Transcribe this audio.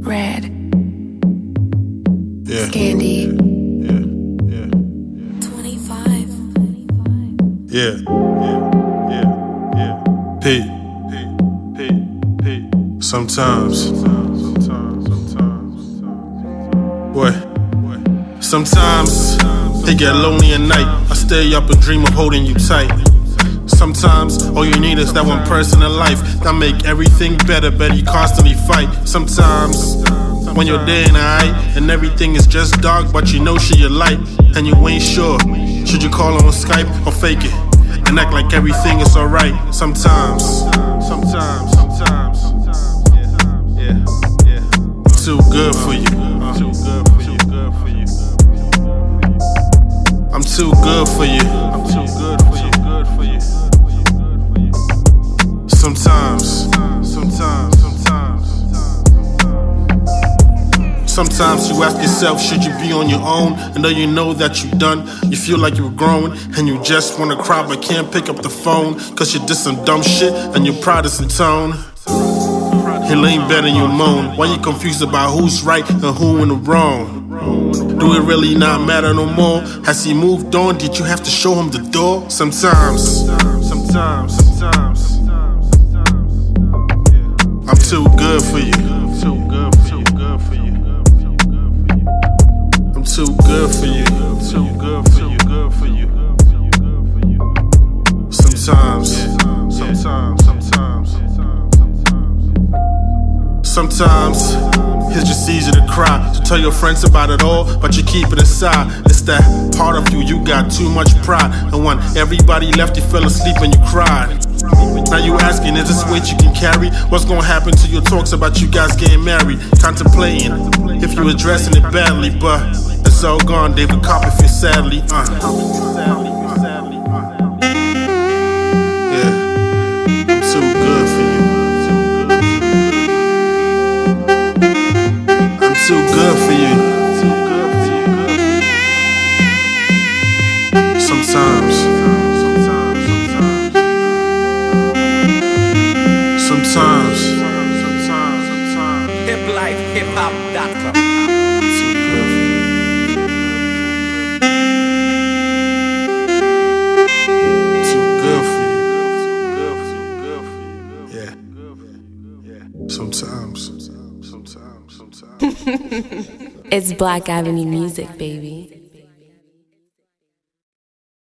Red. Yeah. Scandy. Yeah. 25. Yeah. P. Sometimes. Boy. Sometimes it get lonely at night. I stay up and dream of holding you tight. Sometimes all you need is that one person in life that make everything better, but you constantly fight. Sometimes when you're day and night and everything is just dark, but you know she your light, and you ain't sure should you call her on Skype or fake it and act like everything is alright. Sometimes, yeah. I'm too good for you. I'm too good for you. Sometimes you ask yourself, should you be on your own? And though you know that you're done, you feel like you're grown, and you just wanna cry but can't pick up the phone, cause you did some dumb shit and your pride is in tone. You lean better and you moan. Why you confused about who's right and who in the wrong? Do it really not matter no more? Has he moved on? Did you have to show him the door? Sometimes I'm too good for you. I'm too good for you. Sometimes it's just easy to cry, to tell your friends about it all, but you keep it inside. It's that part of you got too much pride, and when everybody left, you fell asleep and you cried. Now you asking, is this weight you can carry? What's gonna happen to your talks about you guys getting married? Contemplating if you're addressing it badly, but it's all gone. David Copperfield, sadly. Yeah, I'm too good for you. I'm too good for you. Sometimes. HipLifeHipHop.com. Too good for you. Too good for you. Yeah. Sometimes. It's Black Avenue music, baby.